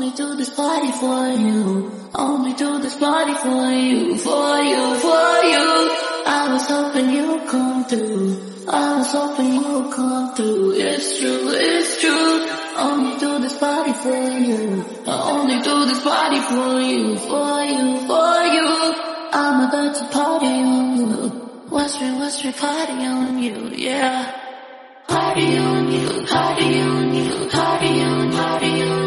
Only do this party for you. Only do this party for you, for you, for you. I was hoping you'd come through. I was hoping you'd come through. It's true, it's true. Only do this party for you. I only do this party for you, for you, for you. I'm about to party on you. West Street party on you, yeah. Party on you, party on you, party on, party on.